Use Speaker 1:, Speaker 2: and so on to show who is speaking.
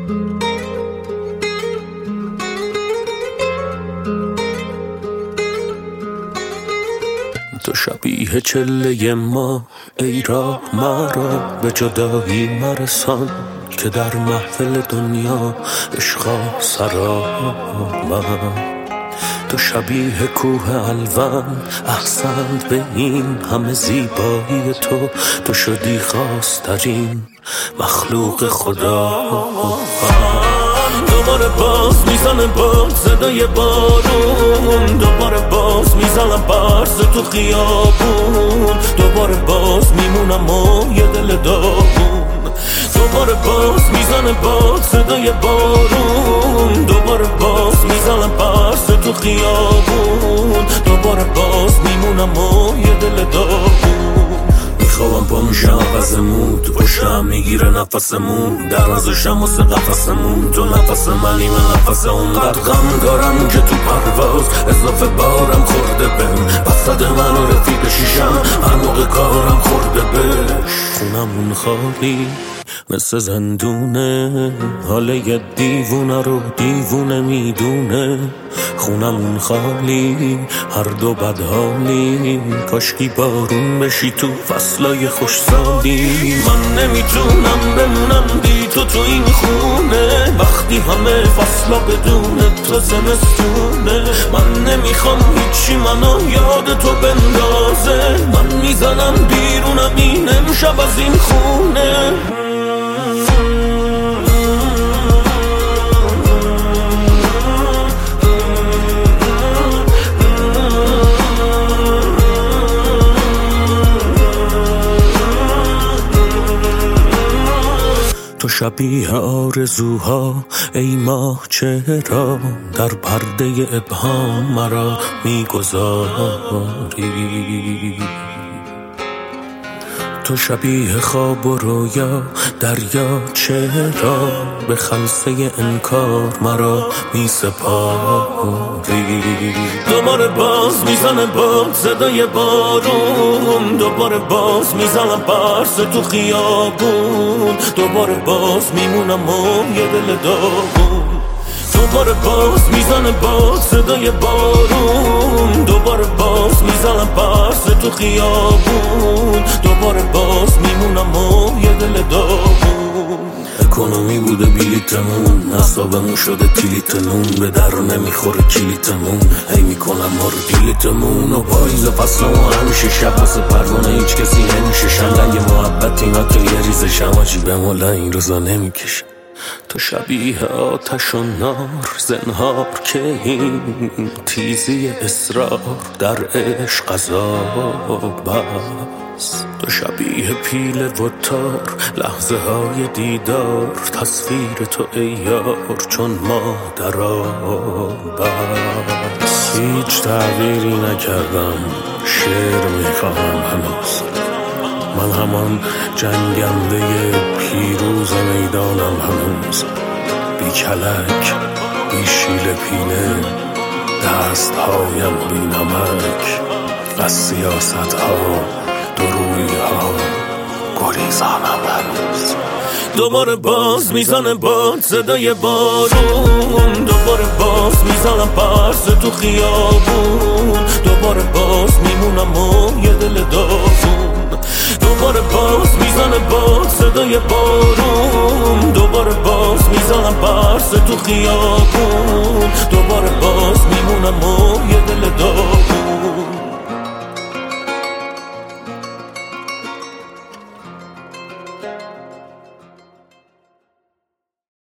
Speaker 1: تو شبیه چله ما ای راه مرا به جدایی مرسان که در محفل دنیا عشقا سرا من. تو شبیه کوه الوان احسنت به این همه زیبایی تو شدی خواسترین مخلوق خدا. دوباره باز میزنه باد صدای بارون، دوباره باز میزنم برز تو خیابون، دوباره باز میمونم و یه دل داغون. دوباره باز میزنه باد صدای بارون، دوباره باز میزنم برز تو خیابون، دوباره باز میمونم و یه دل داغون. میخوام پا میشم عوضمون، تو پشتم میگیره نفسمون، در نزشم واسه قفسمون، تو نفس منی من نفس اونقدر غم دارم که تو پرواز اضافه بارم خورده بهم، وسط من و رفیق شیشم هر موقع کارم خورده بهش. خونمون خالی مثل زندونه، حال یه دیوونه رو دیوونه میدونه. خونمون خالی هر دو بدحالی، کاشکی بارون بشی تو فصلای خوش سالی. من نمیتونم بمونم بی تو این خونه، وقتی همه فصلا بدون تو زمستونه. من نمیخوام هیچی منو یاد تو بندازه، من میزنم بیرونم این امشب از این خونه. تو شبیه آرزوها ای ماه چرا در پرده ابهام مرا میگذاری. تو شبیه خواب و رویا دریا چرا به خلسه انکار مرا میسپاری. دوباره باز میزنه باد صدای بارون، دوباره باز میزنم برس تو خیابون، دوباره باز میمونم و یه دل داغون. دوباره باز میزنه باد صدای بارون، دوباره باز میزنم برس تو خیابون، دوباره باز میمونم و یه دل داغون. اکونومی بوده بلیتمون، اصابمون شده کلیتمون، به در نمیخوره کلیتمون، هی میکنم ما رو دیلیتمون. و پاییز فصل و همیشه شب واسه پروانه هیچ کسی نمیشه شنگ محبت اینا که یه ریزشم عجیبه مولا این روزا نمیکشم. تو شبیه آتش و نار زنهار که این تیزی اصرار در عشق عذاب است. تو شبیه پیل و تار لحظه های دیدار، تصویر تو ای یار چون ما در آب است. هیچ تغییری نکردم شعر میخواهم هنوز، من همان جنگنده پیروز میدانم هنوز. بی کلک بی شیل پینه دست هایم بی نمک، از سیاست ها دروی ها گریزانم هنوز. دوباره باز میزنه باد صدای بارون، دوباره باز میزنم برس تو خیابون، دوباره باز میمونم و یه دل داغون. دوباره باز میزنه باد صدای بارون، دوباره باز میزنم برس تو خیابون، دوباره باز میمونم و یه دل داغون.